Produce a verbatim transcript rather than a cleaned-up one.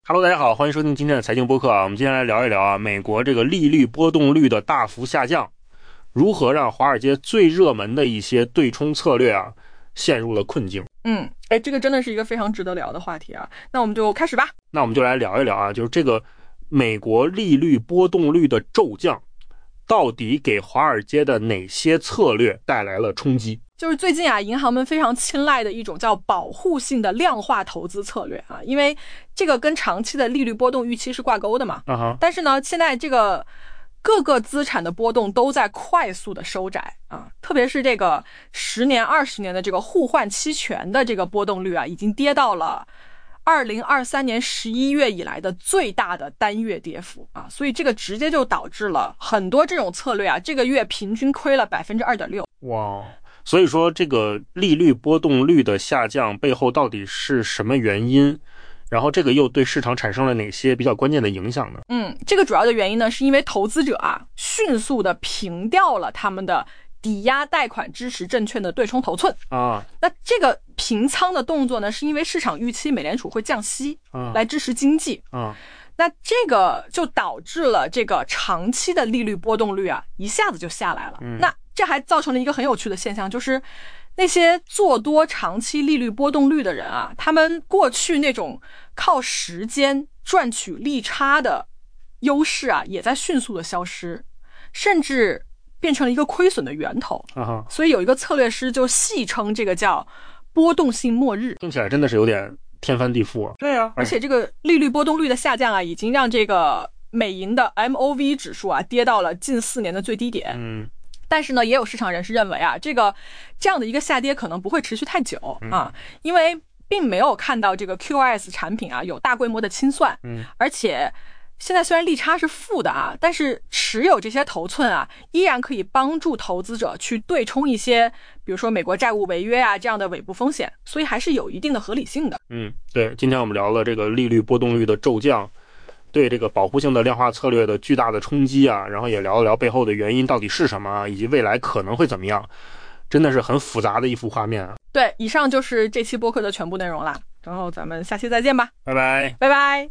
Hello， 大家好，欢迎收听今天的财经播客啊。我们今天来聊一聊啊，美国这个利率波动率的大幅下降，如何让华尔街最热门的一些对冲策略啊陷入了困境。 嗯，哎，这个真的是一个非常值得聊的话题啊。那我们就开始吧。 那我们就来聊一聊啊，就是这个美国利率波动率的骤降，到底给华尔街的哪些策略带来了冲击？ 就是最近啊，银行们非常青睐的一种叫保护性的量化投资策略啊，因为这个跟长期的利率波动预期是挂钩的嘛。 Uh-huh. 但是呢，现在这个各个资产的波动都在快速的收窄啊，特别是这个十年、二十年的这个互换期权的这个波动率啊，已经跌到了二零二三年十一月以来的最大的单月跌幅啊，所以这个直接就导致了很多这种策略啊，这个月平均亏了百分之二点六。 哇！所以说这个利率波动率的下降背后到底是什么原因？然后这个又对市场产生了哪些比较关键的影响呢？ 嗯，这个主要的原因呢，是因为投资者啊迅速的平掉了他们的抵押贷款支持证券的对冲头寸啊。 那这个平仓的动作呢，是因为市场预期美联储会降息啊， 来支持经济啊。 那这个就导致了这个长期的利率波动率啊一下子就下来了。 嗯， 那这还造成了一个很有趣的现象，就是那些做多长期利率波动率的人啊，他们过去那种靠时间赚取利差的优势啊，也在迅速的消失，甚至变成了一个亏损的源头。 啊， 所以有一个策略师就戏称这个叫波动性末日。 听起来真的是有点天翻地覆啊。 对啊，而且这个利率波动率的下降啊，已经让这个美银的 M O V 指数啊跌到了近四年的最低点。 嗯， 但是呢，也有市场人士认为啊，这个这样的一个下跌可能不会持续太久啊，因为并没有看到这个 Q R S 产品啊有大规模的清算。 嗯， 而且现在虽然利差是负的啊，但是持有这些头寸啊，依然可以帮助投资者去对冲一些，比如说美国债务违约啊这样的尾部风险，所以还是有一定的合理性的。 嗯，对，今天我们聊了这个利率波动率的骤降对这个保护性的量化策略的巨大的冲击啊，然后也聊一聊背后的原因到底是什么，以及未来可能会怎么样，真的是很复杂的一幅画面啊。 对，以上就是这期播客的全部内容啦，然后咱们下期再见吧， 拜拜， 拜拜。